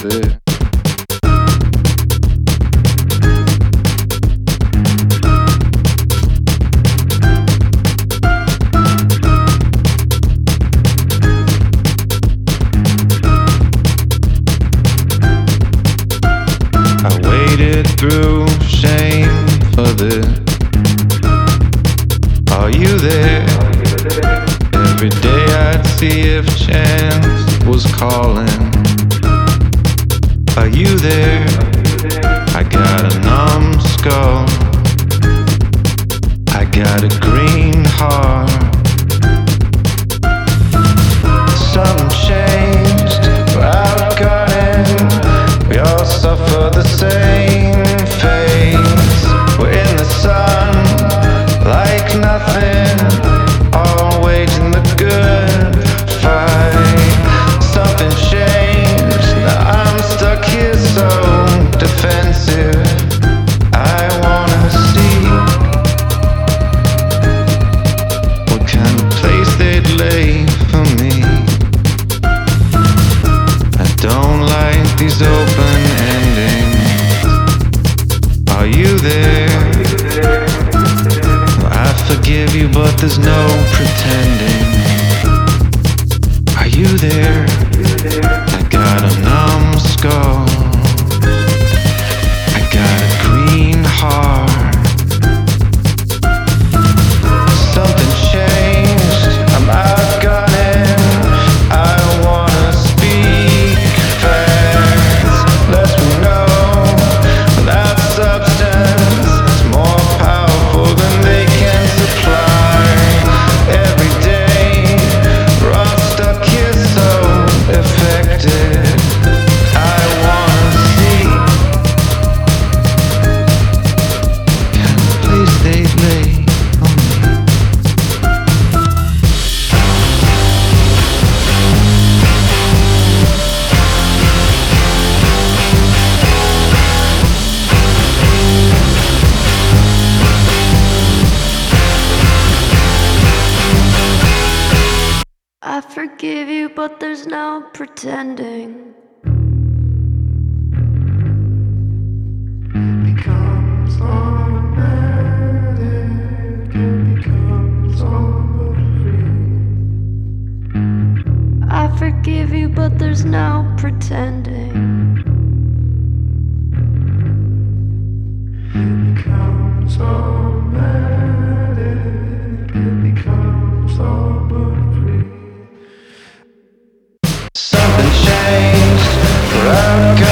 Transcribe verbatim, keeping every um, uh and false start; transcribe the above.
it. I waded through shame for this. Are you there? Every day I'd see if chance was calling. Are you there? I got a numb skull. I got a green heart. Something changed, but I've got it. We all suffer the same fate. We're in the sun like nothing, all waging the good fight. Something changed, now I'm stuck here so defensive. I wanna see what kind of place they'd lay for me. I don't like these open endings. Are you there? I forgive you, but there's no pretending. Are you there? I got a numb skull. I got a green heart. Something changed, I'm outgunning. I wanna speak facts. Let me know that substance is more powerful than they can supply. Every day, we're all stuck here so affected. I wanna see kind of place they lay on me. I forgive you, but there's no pretending. It becomes automatic, it becomes all but free. I forgive you, but there's no pretending. It becomes automatic, it becomes all but free. Something changed, but I've got